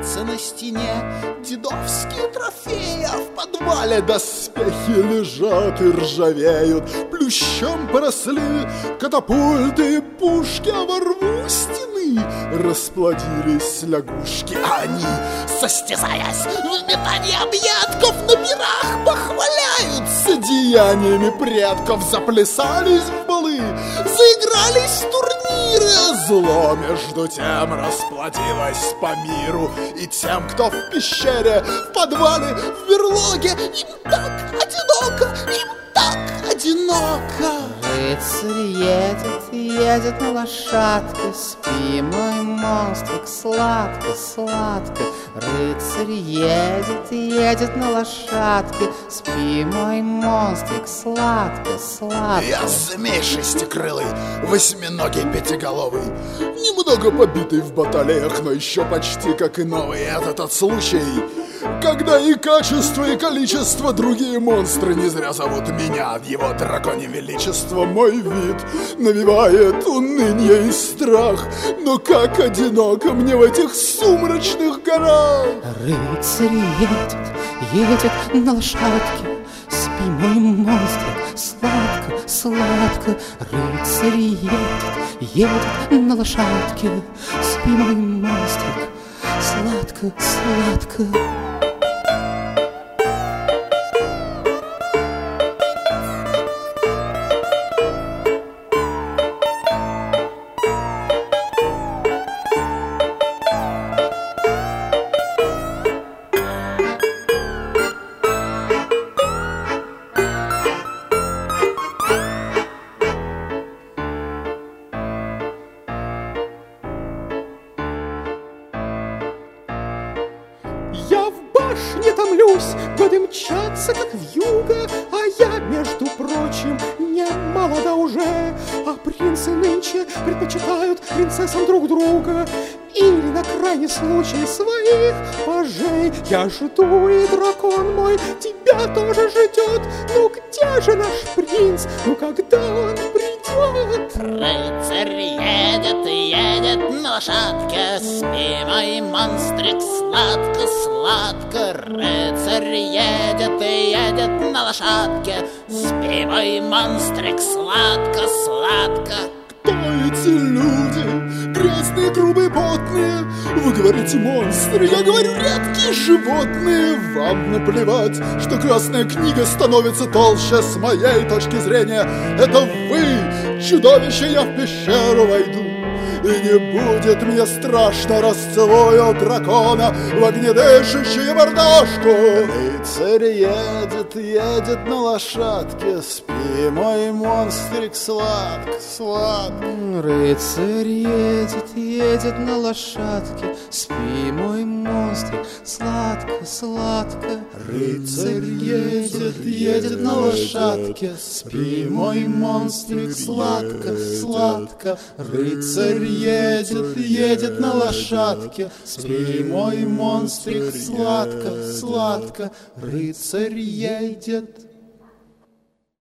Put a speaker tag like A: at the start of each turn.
A: высится на стене дедовские трофеи, а в
B: подвале доспехи лежат и ржавеют, плющом поросли катапульты и пушки, а во рву стены расплодились лягушки.
A: Они, состязаясь в метании объедков, на пирах похваляются деяниями предков, заплясались в балы, заигрались в турниры.
B: Зло между тем расплодилось по миру, и тем, кто в пещере, в подвале, в берлоге,
A: им так одиноко, им так одиноко.
C: Рыцарь едет на лошадке, спи, мой монстрик, сладко, сладко. Рыцарь едет на лошадке, спи, мой монстрик, сладко, сладко.
B: Я змей шестикрылый, восьминогий пятиголовый, немного побитый в баталиях, но еще почти как и новый. Это тот случай, когда и качество, и количество другие монстры не зря зовут меня от его драконьего величества. Мой вид навевает уныние и страх, но как одиноко мне в этих сумрачных горах.
C: Рыцарь едет на лошадке, спи, мой монстрик, сладко, сладко. Рыцарь едет на лошадке, спи, мой монстрик, сладко, сладко.
D: Я в башне томлюсь, годы мчатся, как вьюга, а я, между прочим, не молода уже. А принцы нынче предпочитают принцессам друг друга, или на крайний случай своих пажей. Я жду, и дракон мой тебя тоже ждет. Ну где же наш принц? Ну когда он придет?
A: Рыцарь едет на лошадке, спи, мой монстрик, сладко, сладко. Рыцарь едет на лошадке, спи, мой монстрик, сладко, сладко.
B: Кто эти люди, грязные, грубые, потные? Вы говорите монстры, я говорю редкие животные. Вам наплевать, что красная книга становится толще. С моей точки зрения, это вы, чудовище, я в пещеру войду. И не будет мне страшно, расцелую дракона в огнедышащую мордашку. Рыцарь едет на лошадке, спи, мой монстрик, сладко, сладко.
C: Рыцарь едет на лошадке, спи, мой монстрик, сладко, сладко.
B: Рыцарь едет на лошадке, спи, мой монстрик, сладко, сладко. Рыцарь едет на лошадке, спи, мой монстрик, сладко, сладко. Рыцарь едет.